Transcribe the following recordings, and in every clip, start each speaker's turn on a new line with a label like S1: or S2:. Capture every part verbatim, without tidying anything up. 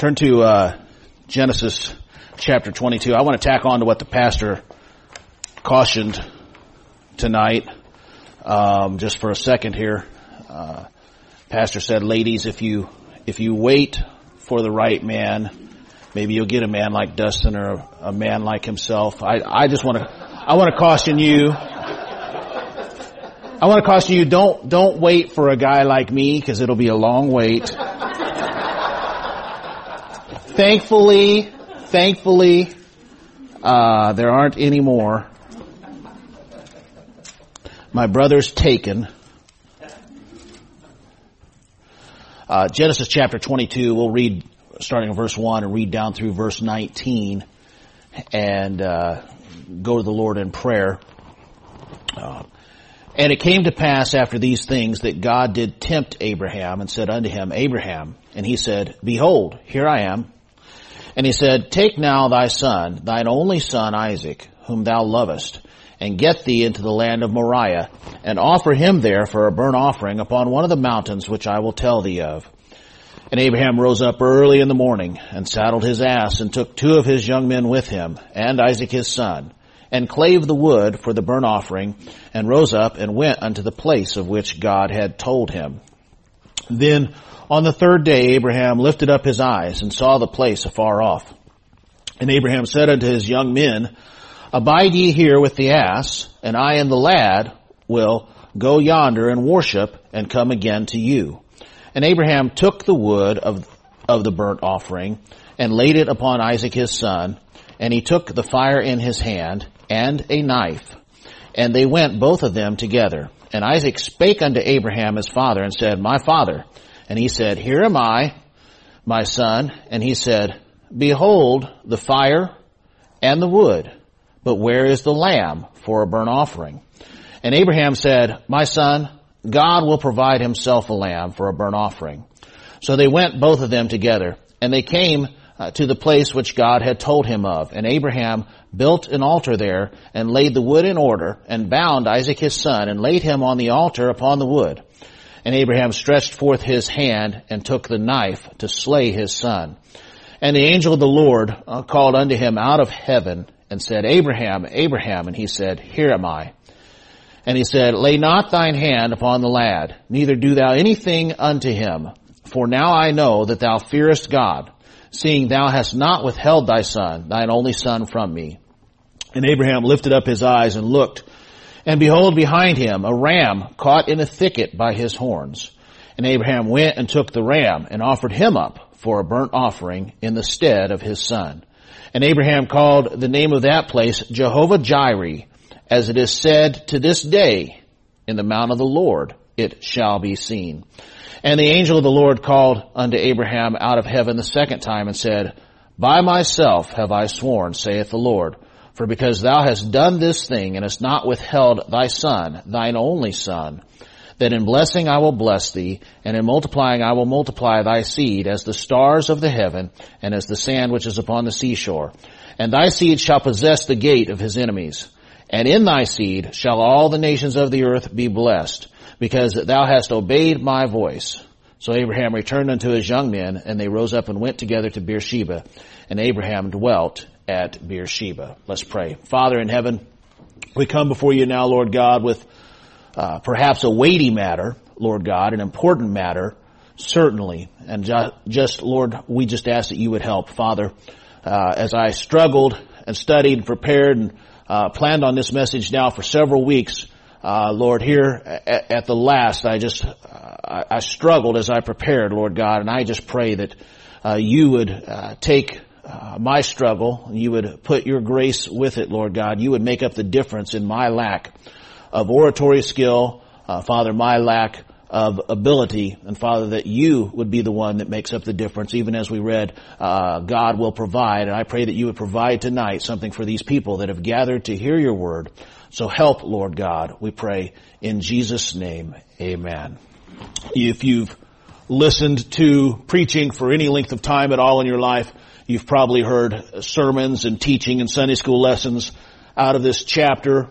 S1: Turn to uh, Genesis chapter twenty-two. I want to tack on to what the pastor cautioned tonight, um, just for a second here. Uh, pastor said, ladies, if you if you wait for the right man, maybe you'll get a man like Dustin or a, a man like himself. I, I just want to I want to caution you. I want to caution you, don't don't wait for a guy like me, because it'll be a long wait. Thankfully, thankfully, uh, there aren't any more. My brother's taken. Uh, Genesis chapter twenty-two, we'll read starting in verse one and read down through verse nineteen and uh, go to the Lord in prayer. Uh, and it came to pass after these things that God did tempt Abraham and said unto him, Abraham, and he said, Behold, here I am. And he said, Take now thy son, thine only son Isaac, whom thou lovest, and get thee into the land of Moriah, and offer him there for a burnt offering upon one of the mountains which I will tell thee of. And Abraham rose up early in the morning, and saddled his ass, and took two of his young men with him, and Isaac his son, and clave the wood for the burnt offering, and rose up and went unto the place of which God had told him. Then on the third day Abraham lifted up his eyes, and saw the place afar off. And Abraham said unto his young men, Abide ye here with the ass, and I and the lad will go yonder and worship, and come again to you. And Abraham took the wood of, of the burnt offering, and laid it upon Isaac his son, and he took the fire in his hand, and a knife. And they went both of them together. And Isaac spake unto Abraham his father, and said, My father. And he said, Here am I, my son. And he said, Behold the fire and the wood, but where is the lamb for a burnt offering? And Abraham said, My son, God will provide himself a lamb for a burnt offering. So they went both of them together, and they came uh, to the place which God had told him of. And Abraham built an altar there, and laid the wood in order, and bound Isaac his son, and laid him on the altar upon the wood. And Abraham stretched forth his hand, and took the knife to slay his son. And the angel of the Lord uh, called unto him out of heaven, and said, Abraham, Abraham. And he said, Here am I. And he said, Lay not thine hand upon the lad, neither do thou anything unto him. For now I know that thou fearest God, seeing thou hast not withheld thy son, thine only son, from me. And Abraham lifted up his eyes and looked, and behold, behind him a ram caught in a thicket by his horns. And Abraham went and took the ram, and offered him up for a burnt offering in the stead of his son. And Abraham called the name of that place Jehovah-Jireh, as it is said to this day, In the mount of the Lord it shall be seen. And the angel of the Lord called unto Abraham out of heaven the second time, and said, By myself have I sworn, saith the Lord, for because thou hast done this thing, and hast not withheld thy son, thine only son, that in blessing I will bless thee, and in multiplying I will multiply thy seed as the stars of the heaven, and as the sand which is upon the seashore. And thy seed shall possess the gate of his enemies. And in thy seed shall all the nations of the earth be blessed, because thou hast obeyed my voice. So Abraham returned unto his young men, and they rose up and went together to Beersheba, and Abraham dwelt at Beersheba. Let's pray. Father in heaven, we come before you now, Lord God, with uh, perhaps a weighty matter, Lord God, an important matter, certainly. And ju- just, Lord, we just ask that you would help. Father, uh, as I struggled and studied and prepared and uh, planned on this message now for several weeks, Uh, Lord, here at, at the last, I just, uh, I, I struggled as I prepared, Lord God, and I just pray that uh, you would uh, take uh, my struggle, and you would put your grace with it, Lord God. You would make up the difference in my lack of oratory skill, uh, Father, my lack of ability, and Father, that you would be the one that makes up the difference. Even as we read, uh, God will provide, and I pray that you would provide tonight something for these people that have gathered to hear your word. So help, Lord God, we pray in Jesus' name, amen. If you've listened to preaching for any length of time at all in your life, you've probably heard sermons and teaching and Sunday school lessons out of this chapter.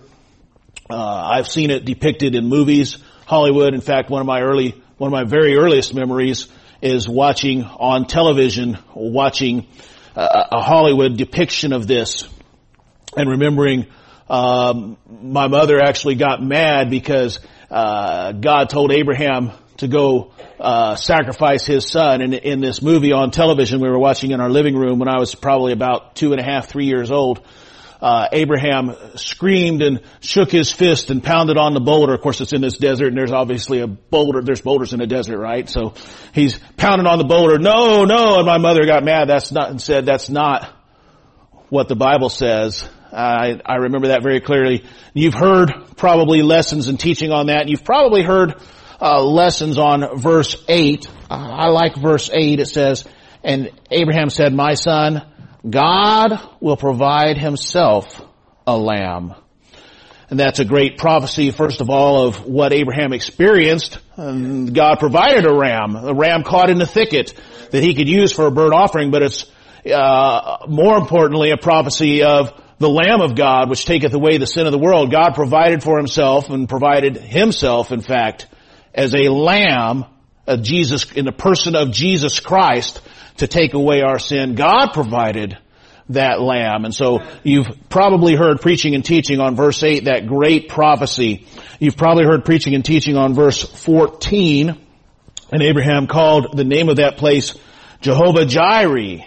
S1: Uh, I've seen it depicted in movies, Hollywood. In fact, one of my early, one of my very earliest memories is watching on television, watching a, a Hollywood depiction of this, and remembering um, my mother actually got mad because uh, God told Abraham to go uh sacrifice his son. And in this movie on television we were watching in our living room when I was probably about two and a half, three years old, uh Abraham screamed and shook his fist and pounded on the boulder. Of course, it's in this desert, and there's obviously a boulder. There's boulders in the desert, right? So he's pounding on the boulder. No, no. And my mother got mad. That's not, and said, that's not what the Bible says. I, I remember that very clearly. You've heard probably lessons and teaching on that. You've probably heard Uh, lessons on verse eight. Uh, I like verse eight. It says, and Abraham said, my son, God will provide himself a lamb. And that's a great prophecy, first of all, of what Abraham experienced. And God provided a ram, a ram caught in the thicket that he could use for a burnt offering. But it's uh, more importantly a prophecy of the Lamb of God, which taketh away the sin of the world. God provided for himself, and provided himself, in fact, as a lamb of Jesus, in the person of Jesus Christ, to take away our sin. God provided that lamb. And so you've probably heard preaching and teaching on verse eight, that great prophecy. You've probably heard preaching and teaching on verse fourteen, and Abraham called the name of that place Jehovah Jireh.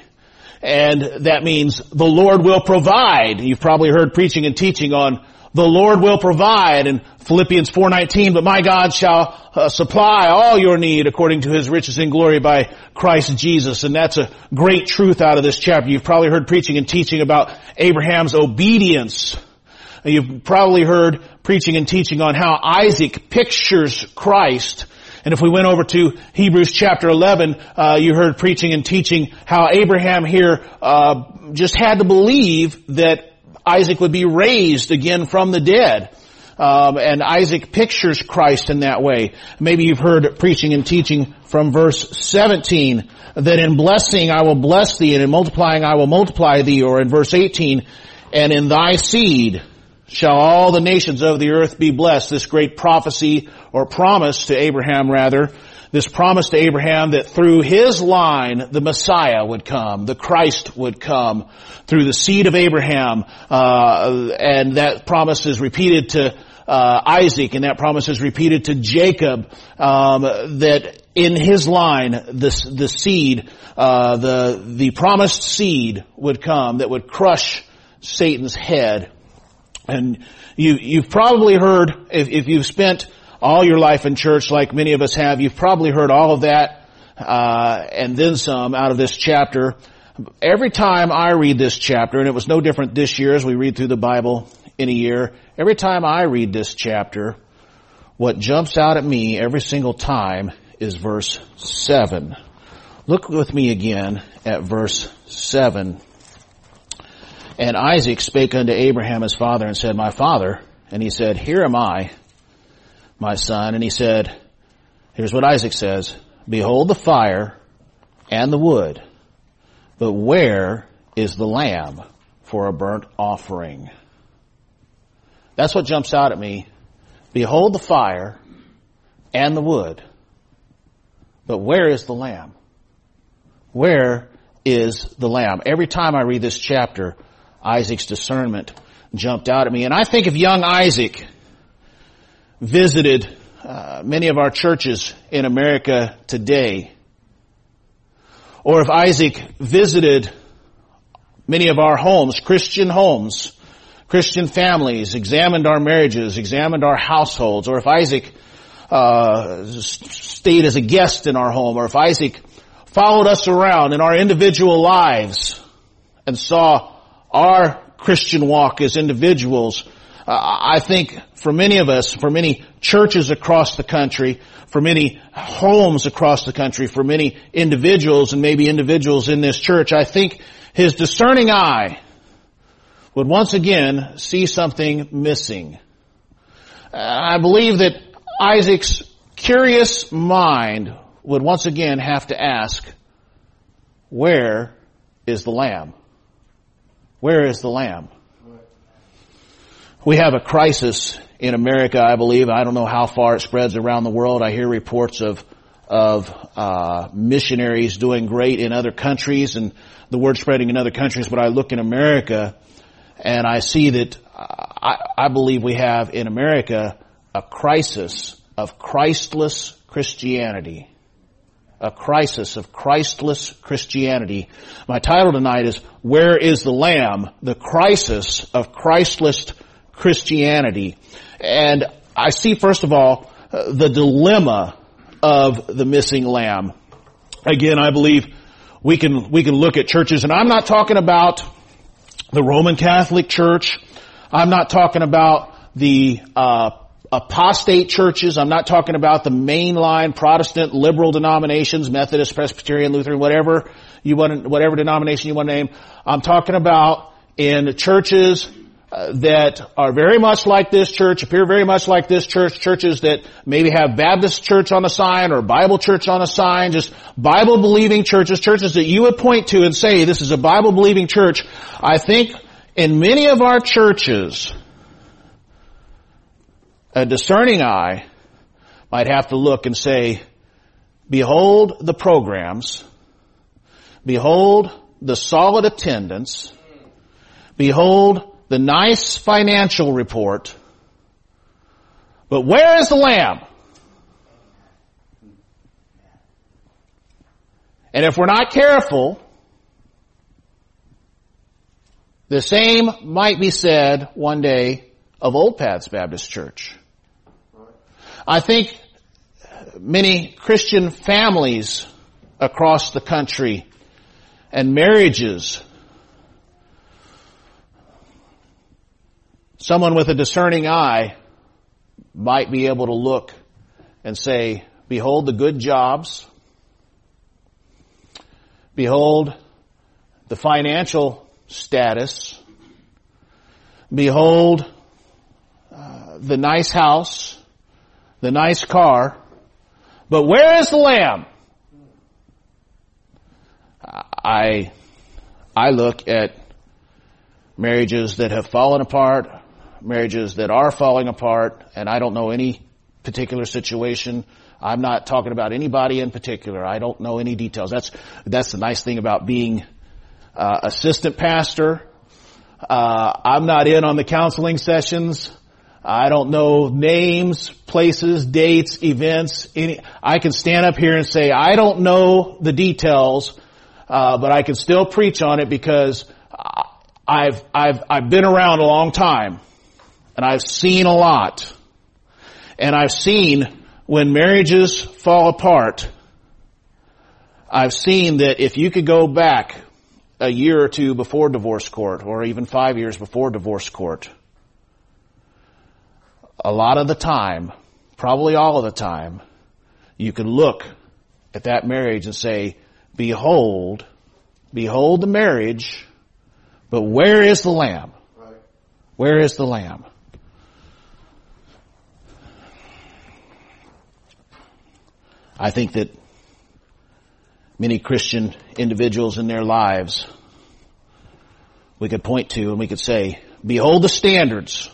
S1: And that means the Lord will provide. You've probably heard preaching and teaching on the Lord will provide in Philippians four nineteen, but my God shall uh, supply all your need according to his riches in glory by Christ Jesus. And that's a great truth out of this chapter. You've probably heard preaching and teaching about Abraham's obedience. You've probably heard preaching and teaching on how Isaac pictures Christ. And if we went over to Hebrews chapter eleven, uh, you heard preaching and teaching how Abraham here uh just had to believe that Isaac would be raised again from the dead. Um, and Isaac pictures Christ in that way. Maybe you've heard preaching and teaching from verse seventeen, that in blessing I will bless thee, and in multiplying I will multiply thee. Or in verse eighteen, and in thy seed shall all the nations of the earth be blessed. This great prophecy, or promise to Abraham rather, this promise to Abraham that through his line the Messiah would come, the Christ would come through the seed of Abraham. Uh, and that promise is repeated to uh, Isaac, and that promise is repeated to Jacob, um, that in his line the, the seed, uh, the, the promised seed would come that would crush Satan's head. And you, you've probably heard, if, if you've spent all your life in church like many of us have, you've probably heard all of that, uh, and then some out of this chapter. Every time I read this chapter, and it was no different this year as we read through the Bible in a year, every time I read this chapter, what jumps out at me every single time is verse seven. Look with me again at verse seven. And Isaac spake unto Abraham his father and said, my father. And he said, here am I, my son. And he said, here's what Isaac says, behold the fire and the wood, but where is the lamb for a burnt offering? That's what jumps out at me. Behold the fire and the wood, but where is the lamb? Where is the lamb? Every time I read this chapter, Isaac's discernment jumped out at me. And I think if young Isaac visited uh, many of our churches in America today, or if Isaac visited many of our homes, Christian homes, Christian families, examined our marriages, examined our households, or if Isaac uh stayed as a guest in our home, or if Isaac followed us around in our individual lives and saw our Christian walk as individuals, uh, I think for many of us, for many churches across the country, for many homes across the country, for many individuals, and maybe individuals in this church, I think his discerning eye would once again see something missing. Uh, I believe that Isaac's curious mind would once again have to ask, where is the lamb? Where is the lamb? We have a crisis in America, I believe. I don't know how far it spreads around the world. I hear reports of of uh missionaries doing great in other countries and the word spreading in other countries, but I look in America and I see that I, I believe we have in America a crisis of Christless Christianity. A crisis of Christless Christianity. My title tonight is, Where is the Lamb? The Crisis of Christless Christianity. And I see, first of all, the dilemma of the missing lamb. Again, I believe we can, we can look at churches, and I'm not talking about the Roman Catholic Church. I'm not talking about the, uh, apostate churches. I'm not talking about the mainline Protestant liberal denominations, Methodist, Presbyterian, Lutheran, whatever you want, whatever denomination you want to name. I'm talking about in churches uh, that are very much like this church, appear very much like this church, churches that maybe have Baptist church on a sign or Bible church on a sign, just Bible believing churches, churches that you would point to and say, this is a Bible believing church. I think in many of our churches, a discerning eye might have to look and say, behold the programs, behold the solid attendance, behold the nice financial report, but where is the lamb? And if we're not careful, the same might be said one day of Old Paths Baptist Church. I think many Christian families across the country and marriages, someone with a discerning eye might be able to look and say, behold the good jobs, behold the financial status, behold uh, the nice house, the nice car, but where is the lamb? I, I look at marriages that have fallen apart, marriages that are falling apart, and I don't know any particular situation. I'm not talking about anybody in particular. I don't know any details. That's, that's the nice thing about being uh, assistant pastor. Uh, I'm not in on the counseling sessions. I don't know names, places, dates, events. Any, I can stand up here and say, I don't know the details, uh, but I can still preach on it because I've, I've, I've been around a long time and I've seen a lot. And I've seen when marriages fall apart, I've seen that if you could go back a year or two before divorce court or even five years before divorce court, a lot of the time, probably all of the time, you can look at that marriage and say, behold, behold the marriage, but where is the lamb? Right. Where is the lamb? I think that many Christian individuals in their lives, we could point to and we could say, behold the standards.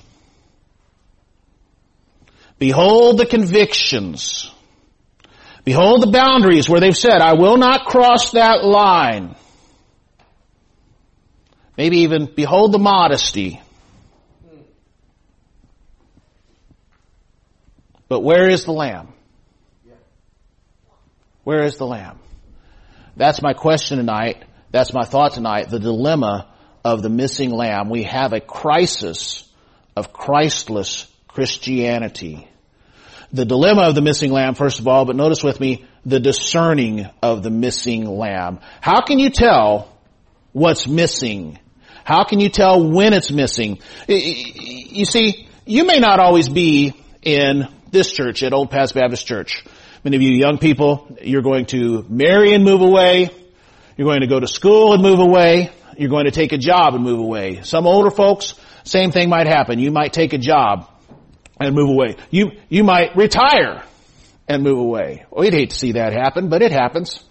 S1: Behold the convictions. Behold the boundaries where they've said, I will not cross that line. Maybe even behold the modesty. But where is the lamb? Where is the lamb? That's my question tonight. That's my thought tonight. The dilemma of the missing lamb. We have a crisis of Christless Christianity. The dilemma of the missing lamb, first of all, but notice with me, the discerning of the missing lamb. How can you tell what's missing? How can you tell when it's missing? You see, you may not always be in this church, at Old Paths Baptist Church. Many of you young people, you're going to marry and move away. You're going to go to school and move away. You're going to take a job and move away. Some older folks, same thing might happen. You might take a job and move away. You, you might retire and move away. Well, you'd hate to see that happen, but it happens.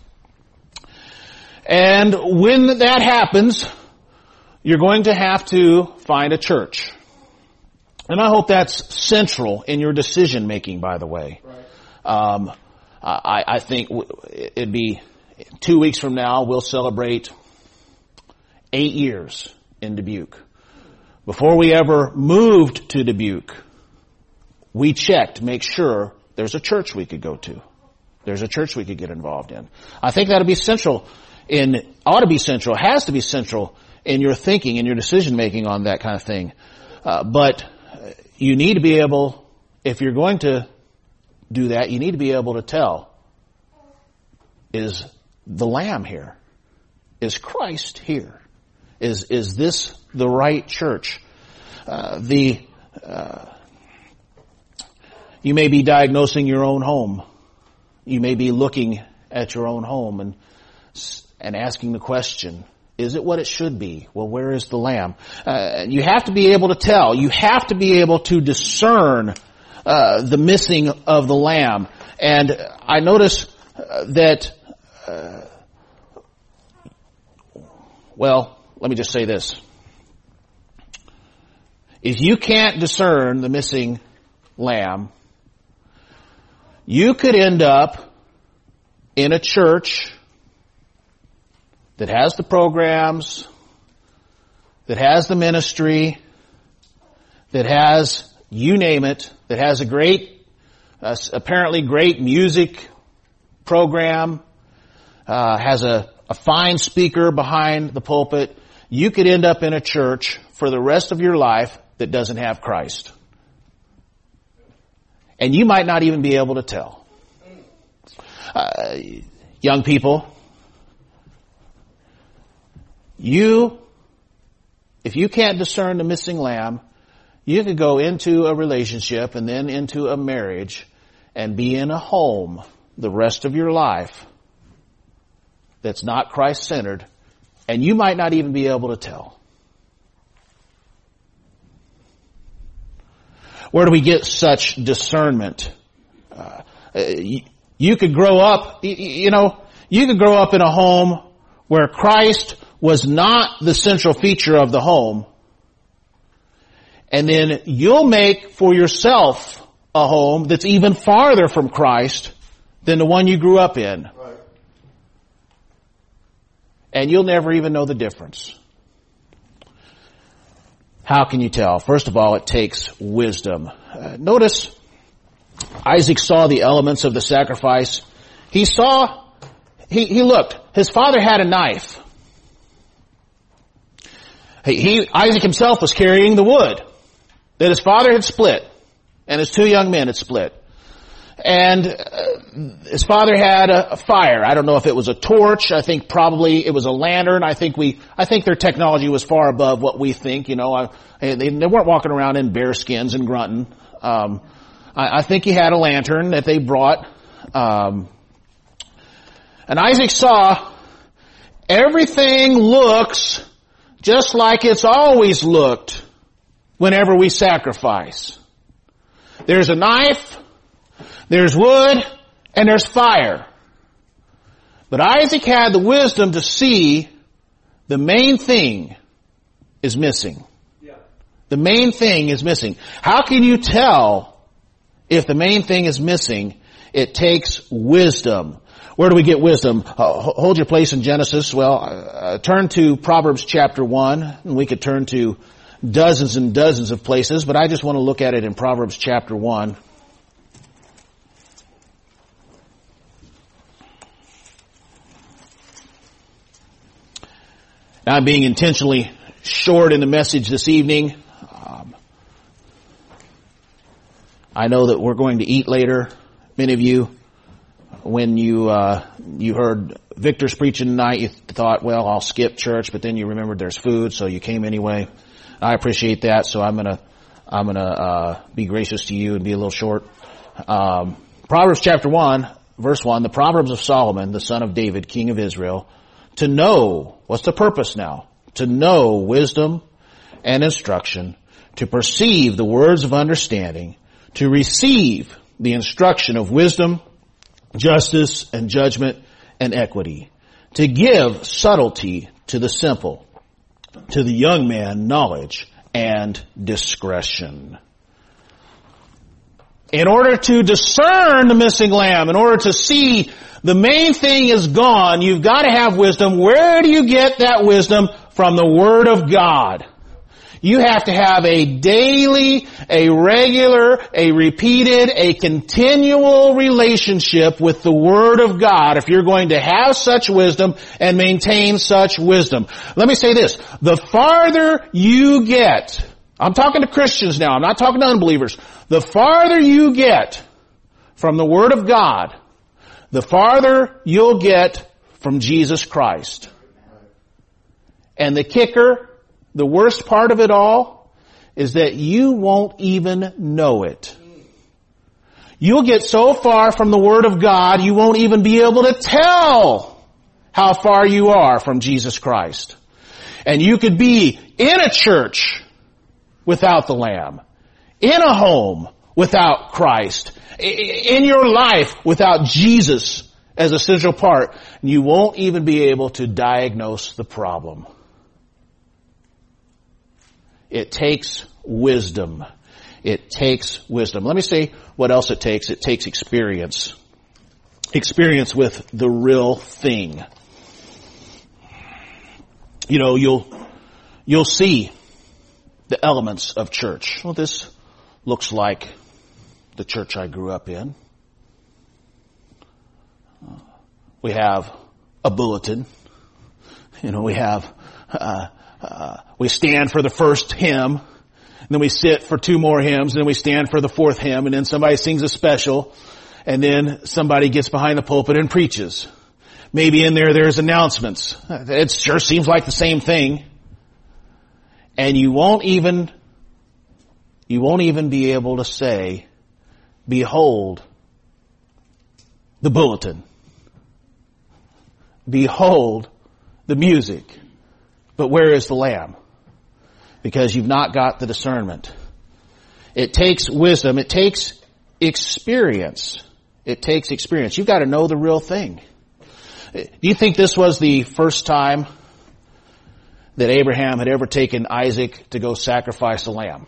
S1: And when that happens, you're going to have to find a church. And I hope that's central in your decision making, by the way. Right. Um, I, I think it'd be two weeks from now, we'll celebrate eight years in Dubuque. Before we ever moved to Dubuque, we checked to make sure there's a church we could go to. There's a church we could get involved in. I think that'll be central in, ought to be central, has to be central in your thinking and your decision making on that kind of thing. Uh, but you need to be able, if you're going to do that, you need to be able to tell, is the Lamb here? Is Christ here? Is, is this the right church? Uh, the, uh, you may be diagnosing your own home. You may be looking at your own home and, and asking the question, is it what it should be? Well, where is the Lamb? Uh, you have to be able to tell. You have to be able to discern uh, the missing of the Lamb. And I notice uh, that, uh, well, let me just say this. If you can't discern the missing Lamb, you could end up in a church that has the programs, that has the ministry, that has, you name it, that has a great, uh, apparently great music program, uh, has a, a fine speaker behind the pulpit. You could end up in a church for the rest of your life that doesn't have Christ. And you might not even be able to tell. Uh, young people, you, if you can't discern the missing lamb, you could go into a relationship and then into a marriage and be in a home the rest of your life that's not Christ-centered, and you might not even be able to tell. Where do we get such discernment? Uh, you, you could grow up, you, you know, you could grow up in a home where Christ was not the central feature of the home, and then you'll make for yourself a home that's even farther from Christ than the one you grew up in. Right. And you'll never even know the difference. How can you tell? First of all, it takes wisdom. Uh, notice Isaac saw the elements of the sacrifice. He saw, he, he looked. His father had a knife. He, he, Isaac himself was carrying the wood that his father had split, and his two young men had split. And uh, his father had a, a fire. I don't know if it was a torch. I think probably it was a lantern. I think we, I think their technology was far above what we think. You know, I, they, they weren't walking around in bear skins and grunting. Um, I, I think he had a lantern that they brought. Um, and Isaac saw everything looks just like it's always looked whenever we sacrifice. There's a knife. There's wood, and there's fire. But Isaac had the wisdom to see the main thing is missing. Yeah. The main thing is missing. How can you tell if the main thing is missing? It takes wisdom. Where do we get wisdom? Uh, hold your place in Genesis. Well, uh, turn to Proverbs chapter one, and we could turn to dozens and dozens of places, but I just want to look at it in Proverbs chapter one. Now, I'm being intentionally short in the message this evening. Um, I know that we're going to eat later. Many of you, when you uh, you heard Victor's preaching tonight, you thought, well, I'll skip church, but then you remembered there's food, so you came anyway. I appreciate that, so I'm gonna I'm gonna uh, be gracious to you and be a little short. Um, Proverbs chapter one, verse one: the Proverbs of Solomon, the son of David, king of Israel. To know, what's the purpose now? To know wisdom and instruction, to perceive the words of understanding, to receive the instruction of wisdom, justice, and judgment, and equity, to give subtlety to the simple, to the young man knowledge and discretion. In order to discern the missing lamb, in order to see the main thing is gone, you've got to have wisdom. Where do you get that wisdom? From the Word of God. You have to have a daily, a regular, a repeated, a continual relationship with the Word of God if you're going to have such wisdom and maintain such wisdom. Let me say this. The farther you get, I'm talking to Christians now, I'm not talking to unbelievers. The farther you get from the Word of God, the farther you'll get from Jesus Christ. And the kicker, the worst part of it all, is that you won't even know it. You'll get so far from the Word of God, you won't even be able to tell how far you are from Jesus Christ. And you could be in a church without the Lamb, in a home without Christ, in your life without Jesus as a central part, and you won't even be able to diagnose the problem. It takes wisdom. It takes wisdom. Let me say what else it takes. It takes experience. Experience with the real thing. You know, you'll, you'll see the elements of church. Well, this looks like the church I grew up in. We have a bulletin. You know, we have, uh, Uh, we stand for the first hymn, and then we sit for two more hymns, and then we stand for the fourth hymn, and then somebody sings a special, and then somebody gets behind the pulpit and preaches. Maybe in there there's announcements. It sure seems like the same thing. And you won't even, you won't even be able to say, behold the bulletin. Behold the music. But where is the Lamb? Because you've not got the discernment. It takes wisdom. It takes experience. It takes experience. You've got to know the real thing. Do you think this was the first time that Abraham had ever taken Isaac to go sacrifice a lamb?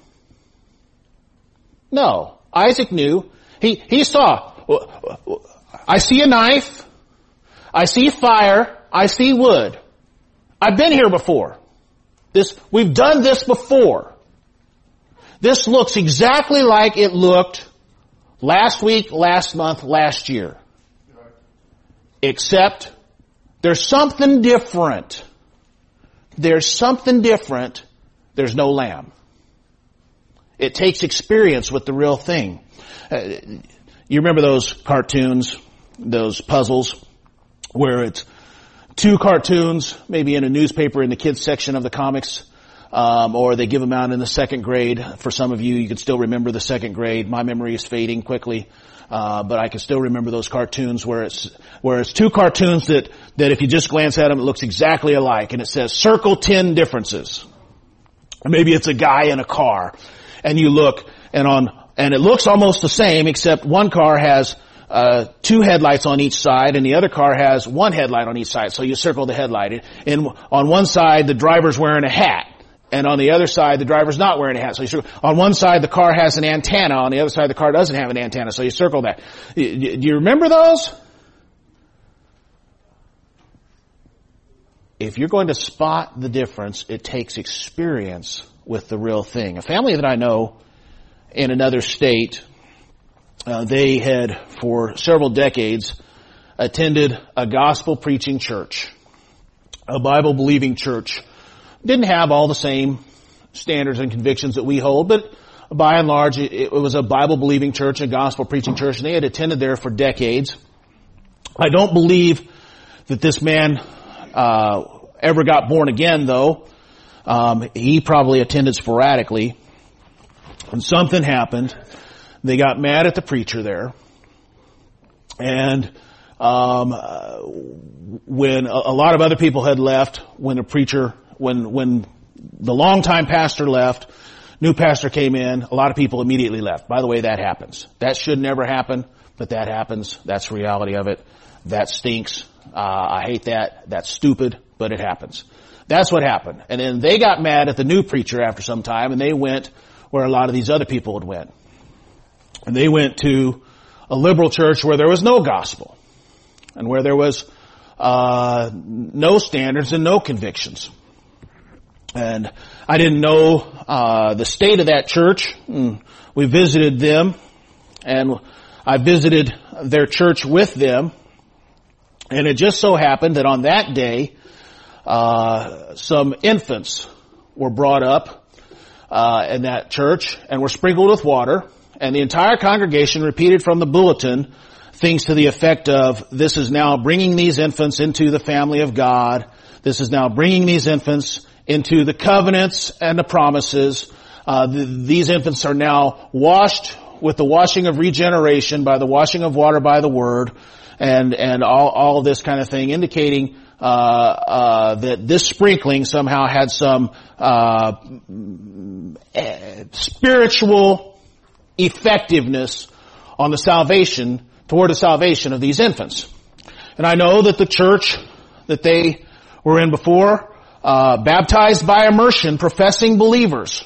S1: No. Isaac knew. He, he saw, I see a knife. I see fire. I see wood. I've been here before. This, we've done this before. This looks exactly like it looked last week, last month, last year. Except there's something different. There's something different. There's no lamb. It takes experience with the real thing. Uh, you remember those cartoons, those puzzles, where it's two cartoons, maybe in a newspaper in the kids section of the comics, um, or they give them out in the second grade. For some of you, you can still remember the second grade. My memory is fading quickly, uh, but I can still remember those cartoons where it's where it's two cartoons that that if you just glance at them, it looks exactly alike, and it says circle ten differences. Or maybe it's a guy in a car, and you look, and on and it looks almost the same, except one car has Uh, two headlights on each side, and the other car has one headlight on each side. So you circle the headlight. And on one side, the driver's wearing a hat. And on the other side, the driver's not wearing a hat. So you circle. On one side, the car has an antenna. On the other side, the car doesn't have an antenna. So you circle that. Do you remember those? If you're going to spot the difference, it takes experience with the real thing. A family that I know in another state, Uh, they had, for several decades, attended a gospel-preaching church, a Bible-believing church. Didn't have all the same standards and convictions that we hold, but by and large, it, it was a Bible-believing church, a gospel-preaching church, and they had attended there for decades. I don't believe that this man uh ever got born again, though. Um, he probably attended sporadically, and something happened. They got mad at the preacher there, and um, uh, when a, a lot of other people had left, when the preacher, when when the longtime pastor left, new pastor came in, a lot of people immediately left. By the way, that happens. That should never happen, but that happens. That's the reality of it. That stinks. Uh, I hate that. That's stupid, but it happens. That's what happened. And then they got mad at the new preacher after some time, and they went where a lot of these other people had went. And they went to a liberal church where there was no gospel and where there was uh no standards and no convictions. And I didn't know uh the state of that church. We visited them, and I visited their church with them. And it just so happened that on that day, uh some infants were brought up uh in that church and were sprinkled with water. And the entire congregation repeated from the bulletin things to the effect of, this is now bringing these infants into the family of God. This is now bringing these infants into the covenants and the promises. Uh, the, these infants are now washed with the washing of regeneration by the washing of water by the word, and and all all this kind of thing, indicating uh uh that this sprinkling somehow had some uh spiritual effectiveness on the salvation, toward the salvation of these infants. And I know that the church that they were in before, uh, baptized by immersion, professing believers.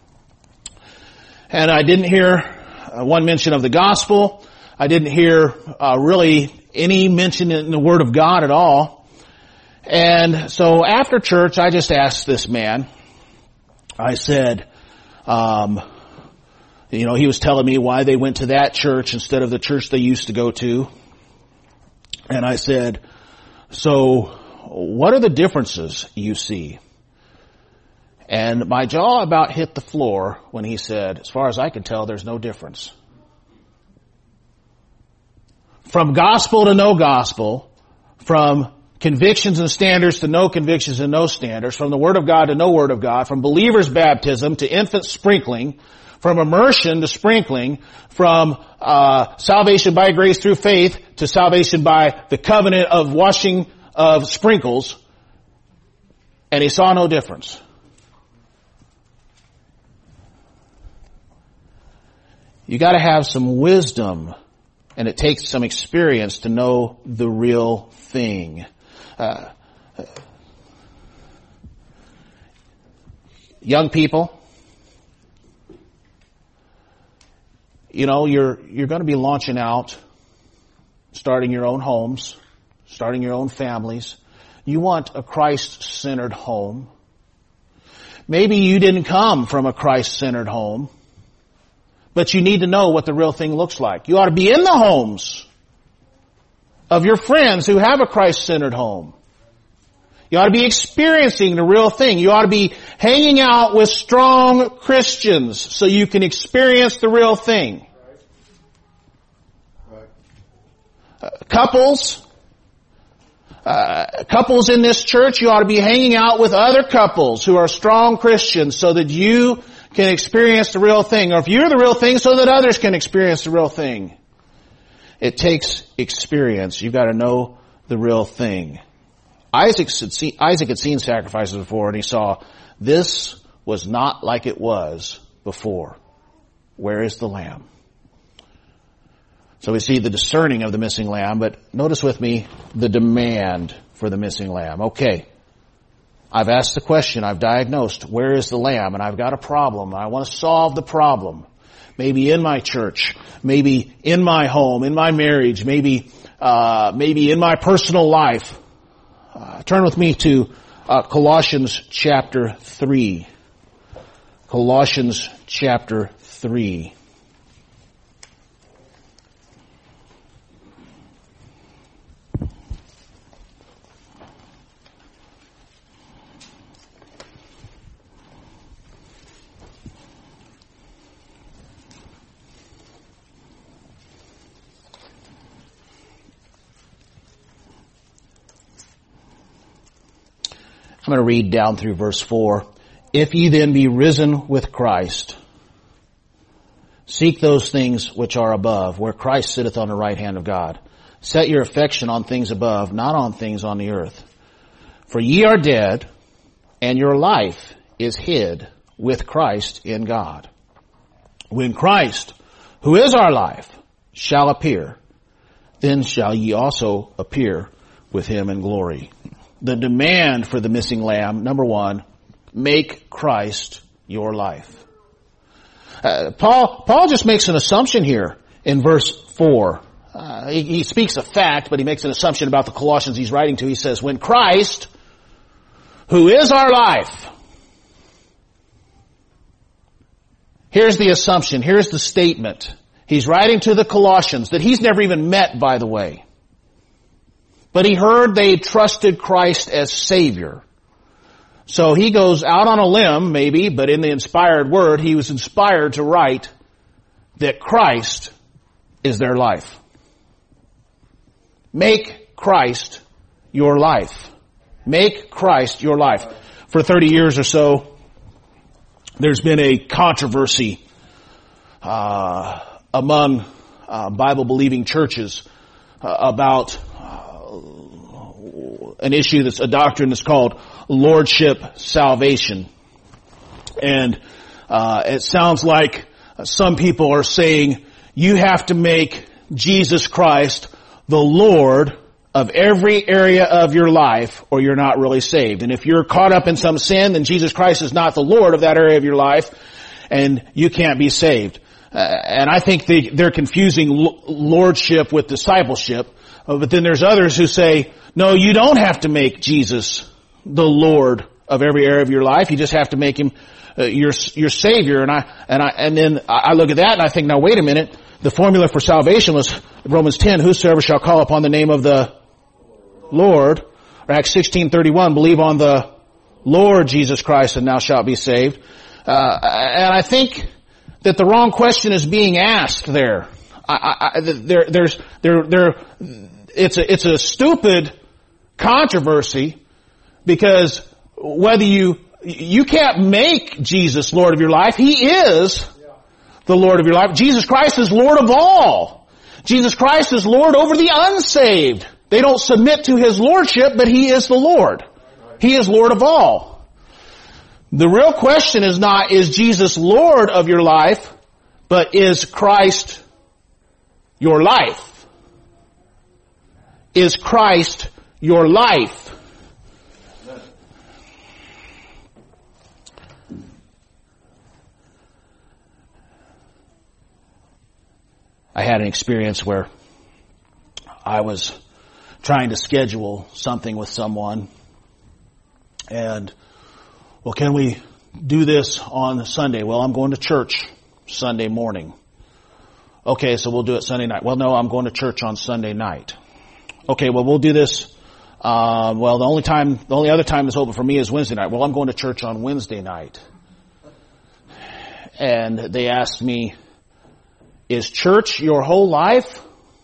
S1: And I didn't hear uh, one mention of the gospel. I didn't hear uh, really any mention in the Word of God at all. And so after church, I just asked this man, I said, um, you know, he was telling me why they went to that church instead of the church they used to go to. And I said, so what are the differences you see? And my jaw about hit the floor when he said, as far as I can tell, there's no difference. From gospel to no gospel, from convictions and standards to no convictions and no standards, from the Word of God to no Word of God, from believer's baptism to infant sprinkling, from immersion to sprinkling, from uh salvation by grace through faith to salvation by the covenant of washing of sprinkles, and he saw no difference. You got to have some wisdom, and it takes some experience to know the real thing. Uh, young people, you know, you're, you're going to be launching out, starting your own homes, starting your own families. You want a Christ-centered home. Maybe you didn't come from a Christ-centered home, but you need to know what the real thing looks like. You ought to be in the homes of your friends who have a Christ-centered home. You ought to be experiencing the real thing. You ought to be hanging out with strong Christians so you can experience the real thing. Uh, couples, uh, couples in this church, you ought to be hanging out with other couples who are strong Christians so that you can experience the real thing. Or if you're the real thing, so that others can experience the real thing. It takes experience. You've got to know the real thing. Isaac had seen, Isaac had seen sacrifices before, and he saw this was not like it was before. Where is the lamb? So we see the discerning of the missing lamb, but notice with me the demand for the missing lamb. Okay, I've asked the question, I've diagnosed, where is the lamb? And I've got a problem. I want to solve the problem. Maybe in my church, maybe in my home, in my marriage, maybe uh maybe in my personal life. Uh, turn with me to uh, Colossians chapter three. Colossians chapter three. I'm going to read down through verse four. If ye then be risen with Christ, seek those things which are above, where Christ sitteth on the right hand of God. Set your affection on things above, not on things on the earth. For ye are dead, and your life is hid with Christ in God. When Christ, who is our life, shall appear, then shall ye also appear with him in glory. The demand for the missing lamb, number one, make Christ your life. Uh, Paul, Paul just makes an assumption here in verse four. Uh, he, he speaks a fact, but he makes an assumption about the Colossians he's writing to. He says, when Christ, who is our life, here's the assumption, here's the statement. He's writing to the Colossians that he's never even met, by the way. But he heard they trusted Christ as Savior. So he goes out on a limb, maybe, but in the inspired word, he was inspired to write that Christ is their life. Make Christ your life. Make Christ your life. For thirty years or so, there's been a controversy uh, among uh, Bible-believing churches uh, about uh, an issue that's a doctrine that's called lordship salvation. And uh, it sounds like some people are saying you have to make Jesus Christ the Lord of every area of your life, or you're not really saved. And if you're caught up in some sin, then Jesus Christ is not the Lord of that area of your life, and you can't be saved. Uh, and I think they, they're confusing l- lordship with discipleship. Uh, but then there's others who say, no, you don't have to make Jesus the Lord of every area of your life. You just have to make him uh, your your Savior. And I and I and then I look at that and I think, now wait a minute. The formula for salvation was Romans ten, whosoever shall call upon the name of the Lord, or Acts sixteen thirty-one, believe on the Lord Jesus Christ and thou shalt be saved. Uh, and I think that the wrong question is being asked there. I, I, there, there's, there, there, it's a, it's a stupid controversy because whether you, you can't make Jesus Lord of your life. He is the Lord of your life. Jesus Christ is Lord of all. Jesus Christ is Lord over the unsaved. They don't submit to his lordship, but he is the Lord. He is Lord of all. The real question is not, is Jesus Lord of your life, but is Christ your life? Is Christ your life? I had an experience where I was trying to schedule something with someone, and, well, can we do this on Sunday? Well, I'm going to church Sunday morning. Okay, so we'll do it Sunday night. Well, no, I'm going to church on Sunday night. Okay, well, we'll do this. Uh, well, the only time, the only other time that's open for me is Wednesday night. Well, I'm going to church on Wednesday night. And they asked me, is church your whole life?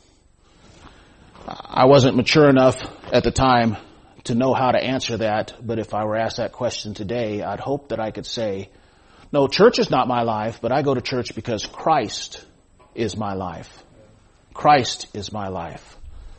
S1: I wasn't mature enough at the time to know how to answer that, but if I were asked that question today, I'd hope that I could say, no, church is not my life, but I go to church because Christ is my life. Christ is my life.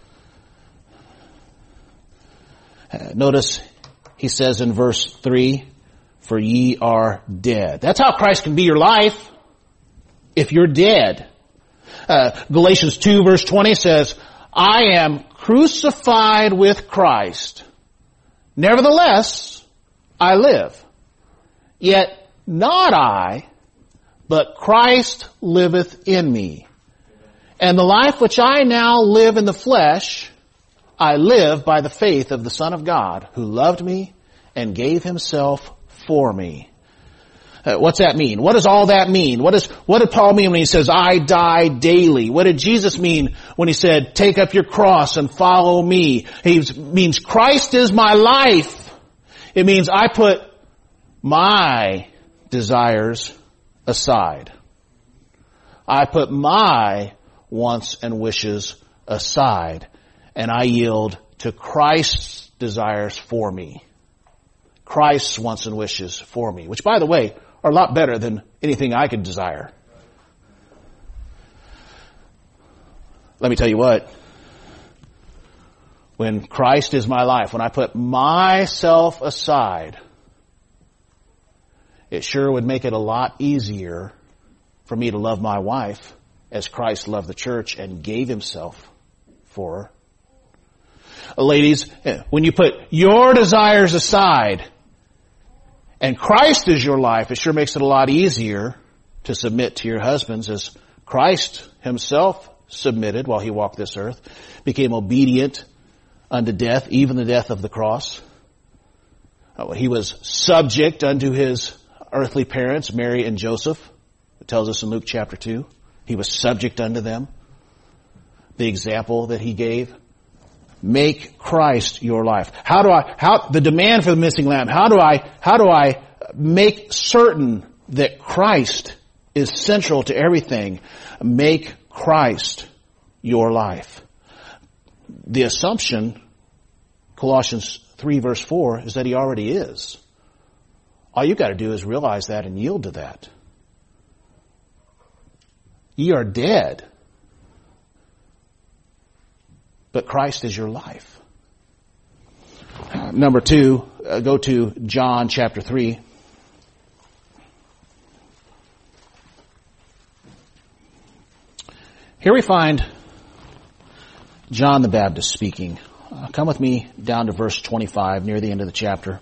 S1: Uh, notice he says in verse three, for ye are dead. That's how Christ can be your life, if you're dead. Uh, Galatians two verse twenty says, I am crucified with Christ. Nevertheless, I live. Yet not I, but Christ liveth in me. And the life which I now live in the flesh, I live by the faith of the Son of God, who loved me and gave himself for me. Uh, what's that mean? What does all that mean? What does, what did Paul mean when he says, I die daily? What did Jesus mean when he said, take up your cross and follow me? He means Christ is my life. It means I put my desires aside. I put my wants and wishes aside, and I yield to Christ's desires for me. Christ's wants and wishes for me, which, by the way, are a lot better than anything I could desire. Let me tell you what. When Christ is my life, when I put myself aside, it sure would make it a lot easier for me to love my wife as Christ loved the church and gave himself for her. Ladies, when you put your desires aside and Christ is your life, it sure makes it a lot easier to submit to your husbands as Christ himself submitted while he walked this earth, became obedient unto death, even the death of the cross. He was subject unto his earthly parents, Mary and Joseph. It tells us in Luke chapter two. He was subject unto them. The example that he gave. Make Christ your life. How do I, how, the demand for the missing lamb, how do I, how do I make certain that Christ is central to everything? Make Christ your life. The assumption, Colossians three verse four, is that he already is. All you got to do is realize that and yield to that. Ye are dead, but Christ is your life. Number two, uh, go to John chapter three. Here we find John the Baptist speaking. Uh, come with me down to verse twenty-five, near the end of the chapter.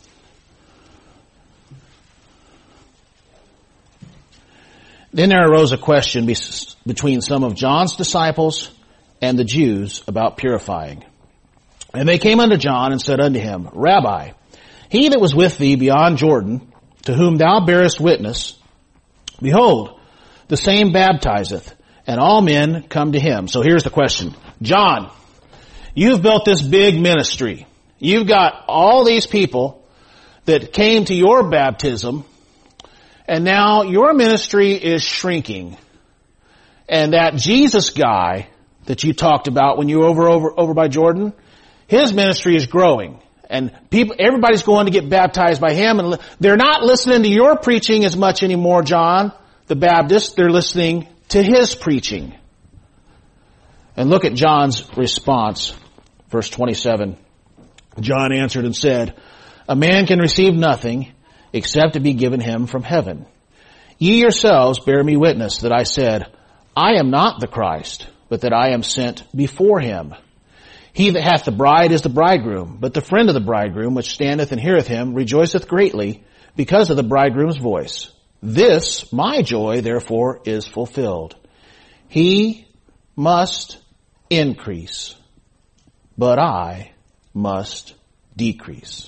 S1: Then there arose a question be- between some of John's disciples and the Jews about purifying. And they came unto John and said unto him, Rabbi, he that was with thee beyond Jordan, to whom thou bearest witness, behold, the same baptizeth, and all men come to him. So here's the question. John, you've built this big ministry. You've got all these people that came to your baptism, and now your ministry is shrinking. And that Jesus guy that you talked about when you were over, over, over by Jordan, his ministry is growing. And people, everybody's going to get baptized by him, and they're not listening to your preaching as much anymore, John the Baptist. They're listening to his preaching. And look at John's response. Verse twenty-seven. John answered and said, A man can receive nothing except to be given him from heaven. Ye yourselves bear me witness that I said, I am not the Christ, but that I am sent before him. He that hath the bride is the bridegroom, but the friend of the bridegroom, which standeth and heareth him, rejoiceth greatly because of the bridegroom's voice. This, my joy, therefore, is fulfilled. He must increase, but I must decrease.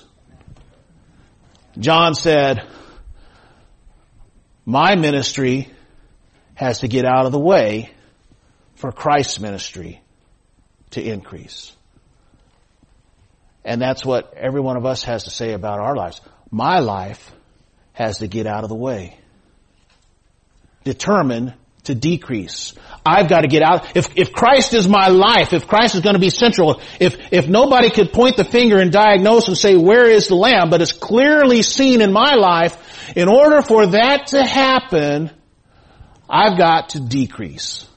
S1: John said, my ministry has to get out of the way for Christ's ministry to increase. And that's what every one of us has to say about our lives. My life has to get out of the way. Determined to decrease. I've got to get out. If, if Christ is my life, if Christ is going to be central, if, if nobody could point the finger and diagnose and say, where is the lamb? But it's clearly seen in my life, in order for that to happen, I've got to decrease.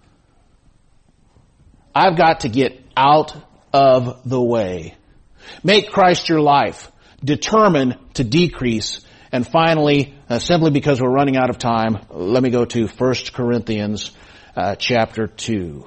S1: I've got to get out of the way. Make Christ your life. Determine to decrease. And finally, uh, simply because we're running out of time, let me go to First Corinthians uh, chapter two.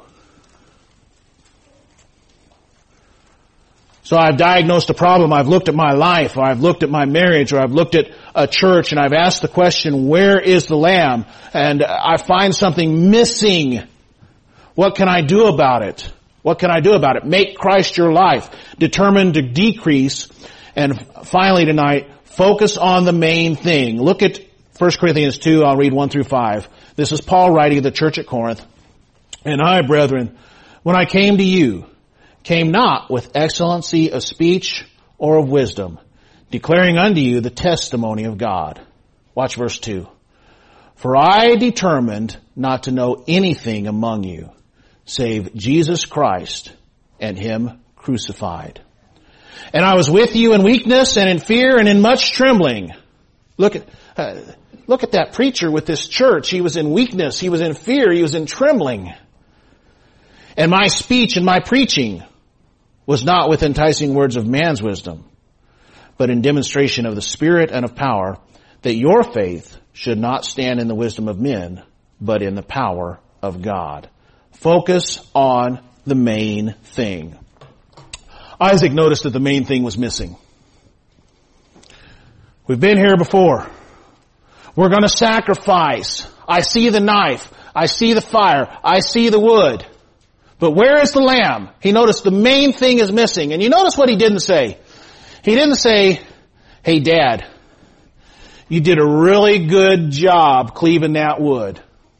S1: So I've diagnosed a problem, I've looked at my life, or I've looked at my marriage, or I've looked at a church, and I've asked the question, where is the lamb? And I find something missing. What can I do about it? What can I do about it? Make Christ your life. Determined to decrease. And finally tonight, focus on the main thing. Look at First Corinthians two, I'll read one through five. This is Paul writing to the church at Corinth. And I, brethren, when I came to you, came not with excellency of speech or of wisdom, declaring unto you the testimony of God. Watch verse two. For I determined not to know anything among you, save Jesus Christ and him crucified. And I was with you in weakness and in fear and in much trembling. Look at, uh, look at that preacher with this church. He was in weakness. He was in fear. He was in trembling. And my speech and my preaching was not with enticing words of man's wisdom, but in demonstration of the Spirit and of power, that your faith should not stand in the wisdom of men, but in the power of God. Focus on the main thing. Isaac noticed that the main thing was missing. We've been here before. We're going to sacrifice. I see the knife. I see the fire. I see the wood. But where is the lamb? He noticed the main thing is missing. And you notice what he didn't say. He didn't say, hey, Dad, you did a really good job cleaving that wood.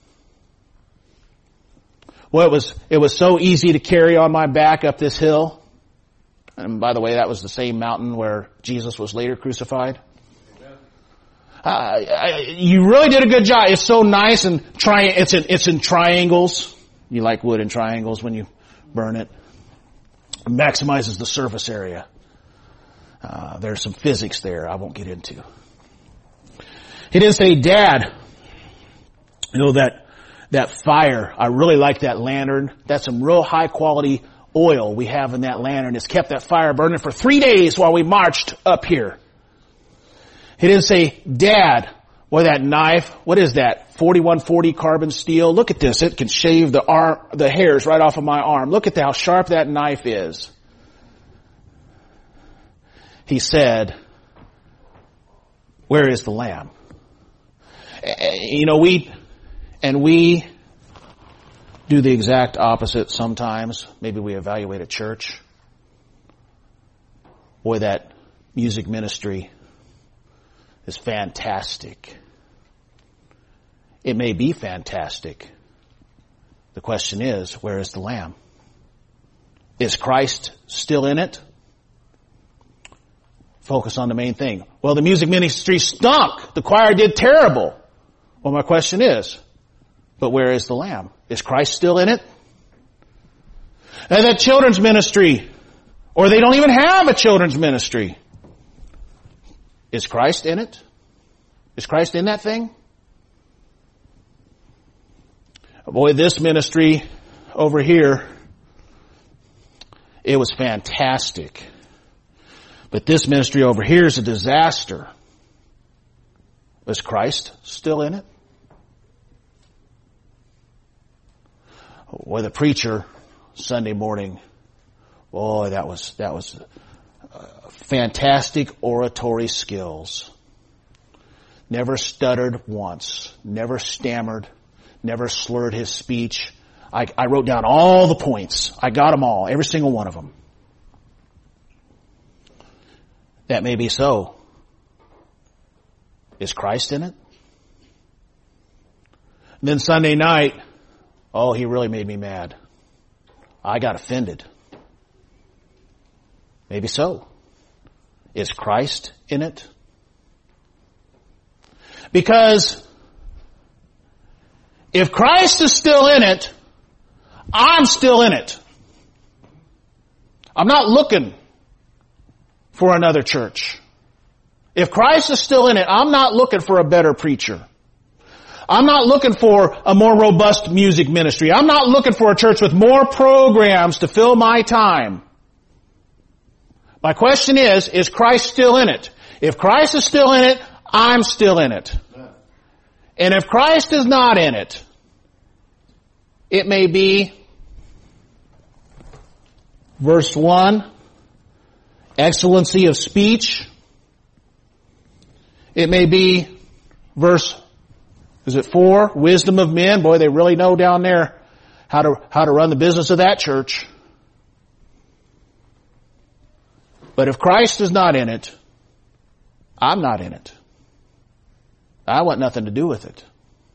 S1: Well, it was, it was so easy to carry on my back up this hill. And by the way, that was the same mountain where Jesus was later crucified. Uh, I, you really did a good job. It's so nice and tri- it's in, it's in triangles. You like wood in triangles when you burn it. It maximizes the surface area. Uh, there's some physics there I won't get into. He didn't say, Dad, you know that, that fire, I really like that lantern. That's some real high quality oil we have in that lantern. It's kept that fire burning for three days while we marched up here. He didn't say, Dad, boy, that knife, what is that? forty-one forty carbon steel. Look at this. It can shave the arm, the hairs right off of my arm. Look at how sharp that knife is. He said, where is the lamb? You know, we, and we do the exact opposite sometimes. Maybe we evaluate a church. Boy, that music ministry is fantastic. It may be fantastic. The question is, where is the lamb? Is Christ still in it? Focus on the main thing. Well, the music ministry stunk. The choir did terrible. Well, my question is, but where is the lamb? Is Christ still in it? And that children's ministry, or they don't even have a children's ministry. Is Christ in it? Is Christ in that thing? Boy, this ministry over here, it was fantastic. But this ministry over here is a disaster. Is Christ still in it? Boy, the preacher Sunday morning, boy, that was, that was uh, fantastic oratory skills. Never stuttered once. Never stammered. Never slurred his speech. I, I wrote down all the points. I got them all, every single one of them. That may be so. Is Christ in it? And then Sunday night, oh, he really made me mad. I got offended. Maybe so. Is Christ in it? Because if Christ is still in it, I'm still in it. I'm not looking for another church. If Christ is still in it, I'm not looking for a better preacher. I'm not looking for a more robust music ministry. I'm not looking for a church with more programs to fill my time. My question is, is Christ still in it? If Christ is still in it, I'm still in it. And if Christ is not in it, it may be verse one, excellency of speech. It may be verse, is it four, wisdom of men. Boy, they really know down there how to, how to run the business of that church. But if Christ is not in it, I'm not in it. I want nothing to do with it.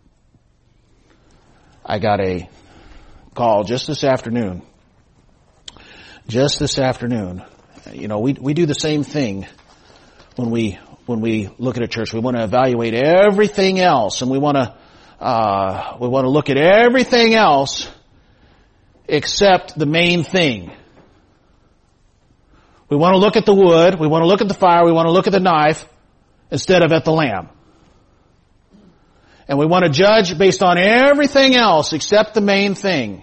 S1: I got a call just this afternoon. Just this afternoon. You know, we we do the same thing when we when we look at a church. We want to evaluate everything else, and we want to uh, we want to look at everything else except the main thing. We want to look at the wood. We want to look at the fire. We want to look at the knife instead of at the lamb. And we want to judge based on everything else except the main thing.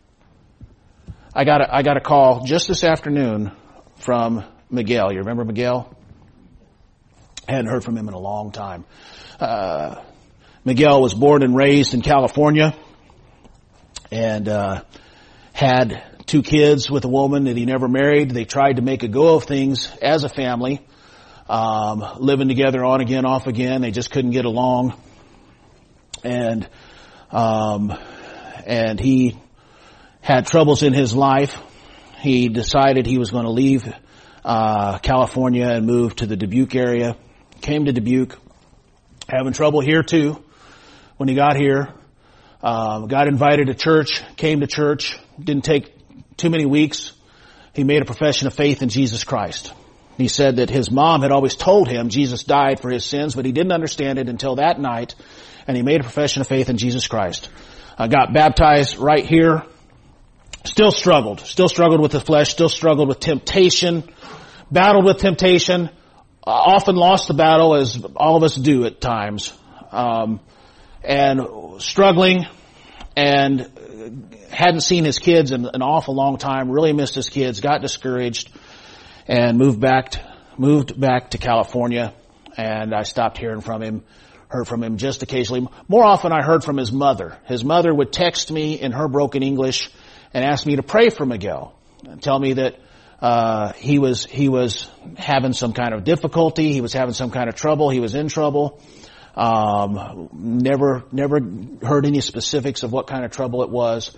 S1: I got a, I got a call just this afternoon from Miguel. You remember Miguel? I hadn't heard from him in a long time. Uh, Miguel was born and raised in California and uh, had two kids with a woman that he never married. They tried to make a go of things as a family. um, living together on again, off again. They just couldn't get along. And, um, and he had troubles in his life. He decided he was going to leave, uh, California and move to the Dubuque area. Came to Dubuque, having trouble here too. When he got here, um, got invited to church, came to church, didn't take too many weeks. He made a profession of faith in Jesus Christ. He said that his mom had always told him Jesus died for his sins, but he didn't understand it until that night, and he made a profession of faith in Jesus Christ. I got baptized right here. Still struggled. Still struggled with the flesh. Still struggled with temptation. Battled with temptation. Uh, often lost the battle, as all of us do at times. Um, and struggling, and hadn't seen his kids in an awful long time. Really missed his kids. Got discouraged, and moved back. To, moved back to California. And I stopped hearing from him. Heard from him just occasionally. More often I heard from his mother. His mother would text me in her broken English and ask me to pray for Miguel and tell me that uh he was he was having some kind of difficulty, he was having some kind of trouble, he was in trouble. Um never never heard any specifics of what kind of trouble it was.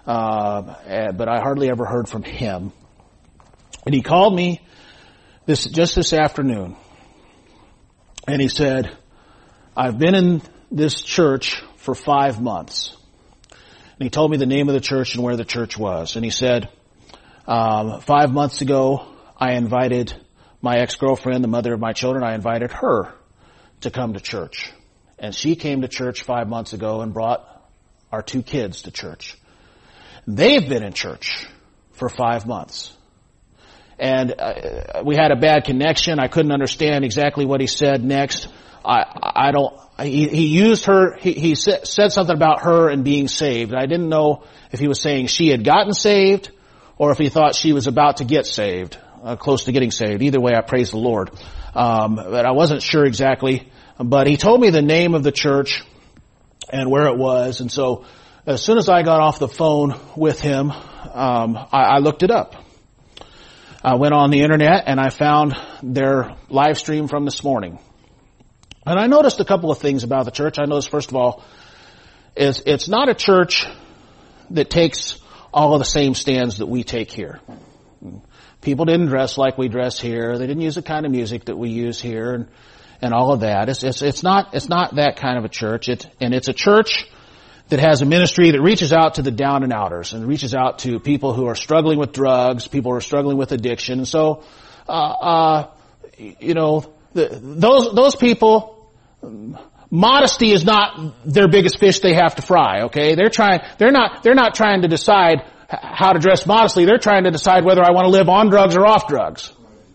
S1: Uh but I hardly ever heard from him. And he called me this just this afternoon. And he said, I've been in this church for five months. And he told me the name of the church and where the church was. And he said, um, five months ago, I invited my ex-girlfriend, the mother of my children, I invited her to come to church. And she came to church five months ago and brought our two kids to church. They've been in church for five months. And uh, we had a bad connection. I couldn't understand exactly what he said next. I, I don't, he, he used her, he, he said, said something about her and being saved. And I didn't know if he was saying she had gotten saved or if he thought she was about to get saved, uh, close to getting saved. Either way, I praise the Lord. Um, but I wasn't sure exactly. But he told me the name of the church and where it was. And so as soon as I got off the phone with him, um, I, I looked it up. I went on the internet and I found their live stream from this morning. And I noticed a couple of things about the church. I noticed, first of all, is it's not a church that takes all of the same stands that we take here. People didn't dress like we dress here. They didn't use the kind of music that we use here, and, and all of that. It's, it's, it's not, it's not that kind of a church. It, and it's a church that has a ministry that reaches out to the down and outers and reaches out to people who are struggling with drugs, people who are struggling with addiction. And so, uh, uh, you know, The, those, those people, modesty is not their biggest fish they have to fry, okay? They're trying, they're not, they're not trying to decide how to dress modestly. They're trying to decide whether I want to live on drugs or off drugs.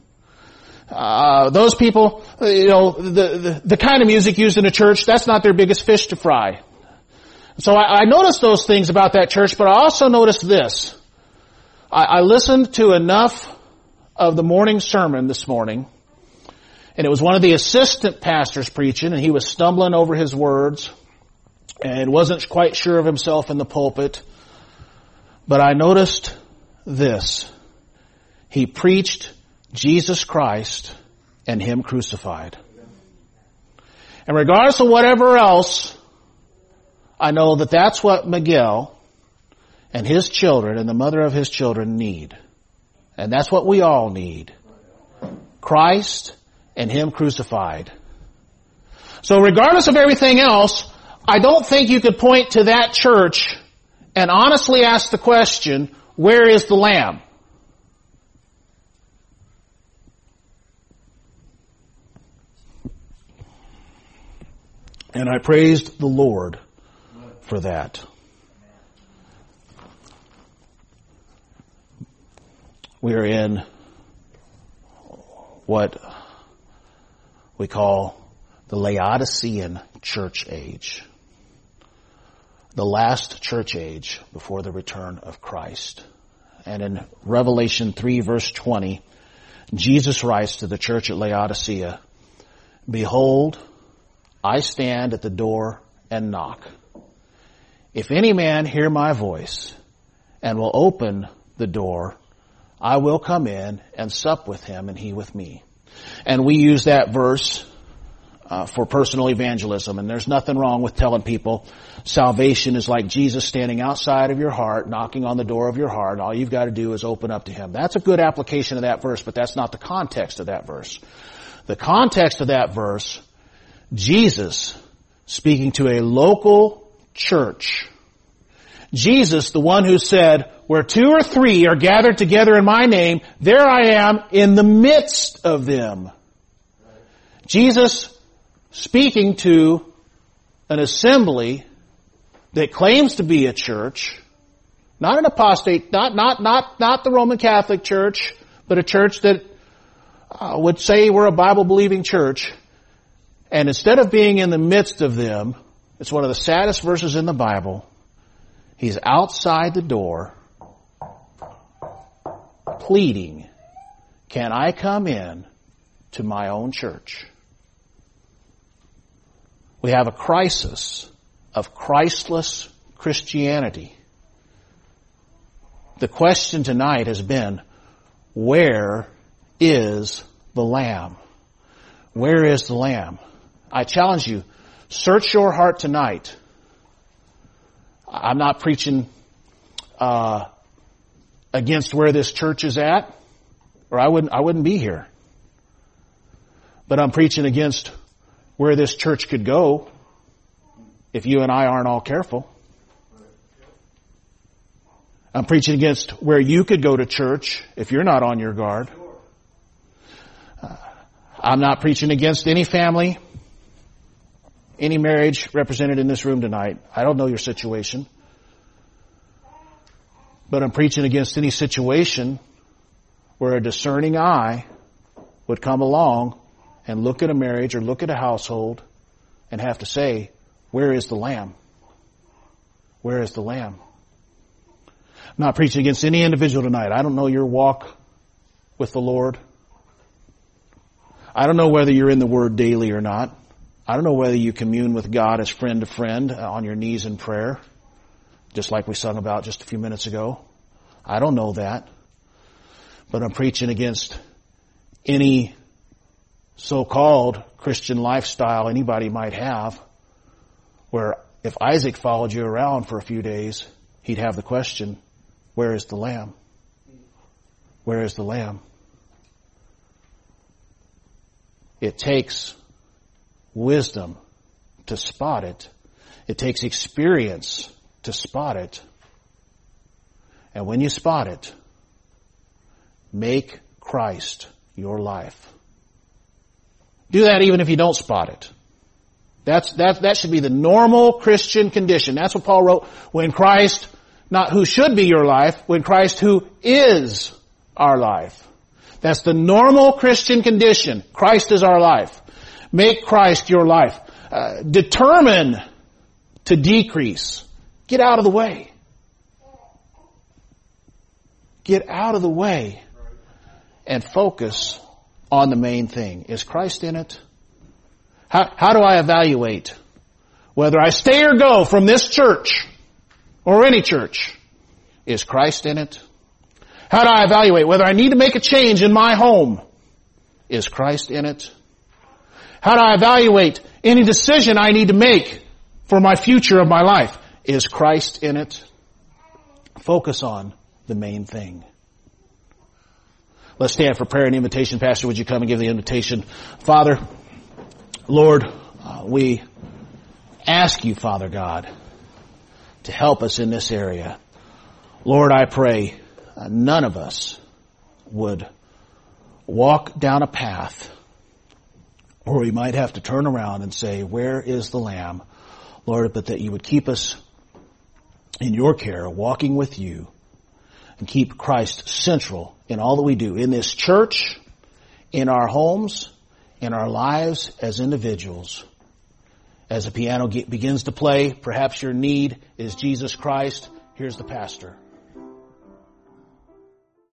S1: Uh, those people, you know, the, the, the kind of music used in a church, that's not their biggest fish to fry. So I, I noticed those things about that church, but I also noticed this. I, I listened to enough of the morning sermon this morning. And it was one of the assistant pastors preaching, and he was stumbling over his words and wasn't quite sure of himself in the pulpit. But I noticed this. He preached Jesus Christ and Him crucified. And regardless of whatever else, I know that that's what Miguel and his children and the mother of his children need. And that's what we all need. Christ and Him crucified. So regardless of everything else, I don't think you could point to that church and honestly ask the question, where is the Lamb? And I praised the Lord for that. We are in what we call the Laodicean church age. The last church age before the return of Christ. And in Revelation three verse twenty, Jesus writes to the church at Laodicea, "Behold, I stand at the door and knock. If any man hear my voice and will open the door, I will come in and sup with him and he with me." And we use that verse uh, for personal evangelism. And there's nothing wrong with telling people salvation is like Jesus standing outside of your heart, knocking on the door of your heart. All you've got to do is open up to Him. That's a good application of that verse, but that's not the context of that verse. The context of that verse, Jesus speaking to a local church. Jesus, the one who said, where two or three are gathered together in my name, there I am in the midst of them. Jesus speaking to an assembly that claims to be a church, not an apostate, not, not, not, not the Roman Catholic Church, but a church that uh, would say we're a Bible-believing church. And instead of being in the midst of them, it's one of the saddest verses in the Bible. He's outside the door, pleading, can I come in to my own church? We have a crisis of Christless Christianity. The question tonight has been, where is the Lamb? Where is the Lamb? I challenge you, search your heart tonight. I'm not preaching uh, against where this church is at, or I wouldn't I wouldn't be here. But I'm preaching against where this church could go if you and I aren't all careful. I'm preaching against where you could go to church if you're not on your guard. Uh, I'm not preaching against any family, any marriage represented in this room tonight. I don't know your situation. But I'm preaching against any situation where a discerning eye would come along and look at a marriage or look at a household and have to say, where is the Lamb? Where is the Lamb? I'm not preaching against any individual tonight. I don't know your walk with the Lord. I don't know whether you're in the Word daily or not. I don't know whether you commune with God as friend to friend on your knees in prayer, just like we sung about just a few minutes ago. I don't know that. But I'm preaching against any so-called Christian lifestyle anybody might have, where if Isaac followed you around for a few days, he'd have the question, where is the Lamb? Where is the Lamb? It takes wisdom to spot it. It takes experience to spot it. And when you spot it, make Christ your life. Do that even if you don't spot it. That's, that, that should be the normal Christian condition. That's what Paul wrote. When Christ, not who should be your life, when Christ who is our life. That's the normal Christian condition. Christ is our life. Make Christ your life. Uh, determine to decrease. Get out of the way. Get out of the way and focus on the main thing. Is Christ in it? How, how do I evaluate whether I stay or go from this church or any church? Is Christ in it? How do I evaluate whether I need to make a change in my home? Is Christ in it? How do I evaluate any decision I need to make for my future of my life? Is Christ in it? Focus on the main thing. Let's stand for prayer and invitation. Pastor, would you come and give the invitation? Father, Lord, uh, we ask you, Father God, to help us in this area. Lord, I pray uh, none of us would walk down a path or we might have to turn around and say, where is the Lamb? Lord, but that you would keep us in your care, walking with you, and keep Christ central in all that we do, in this church, in our homes, in our lives as individuals. As the piano begins to play, perhaps your need is Jesus Christ. Here's the pastor.